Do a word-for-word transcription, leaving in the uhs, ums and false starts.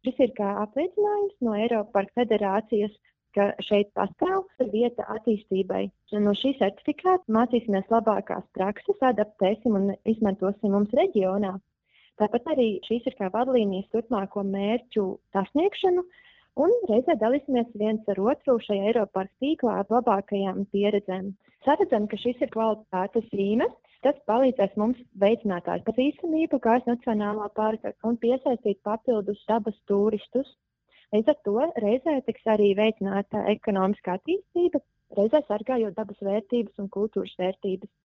Šis ir kā apliecinājums no Eiropas Parku federācijas, ka šeit pastāv vieta attīstībai. No šī certifikāta mācīsimies labākās prakses, adaptēsim un izmantosim mums reģionā. Tāpat arī šīs ir kā vadlīnijas turpmāko mērķu sasniegšanu, un reizē dalīsimies viens ar otru šajā Eiropas Parku tīklā ar labākajām pieredzēm. Saredzam, ka šis ir kvalitātes zīme. Tas palīdzēs mums veicināt atpazīstamību Gājas Nacionālā parka un piesaistīt papildus dabas turistus. Līdz ar to reizē tiks arī veicināta ekonomiskā attīstība, reizē sargājot dabas vērtības un kultūras vērtības.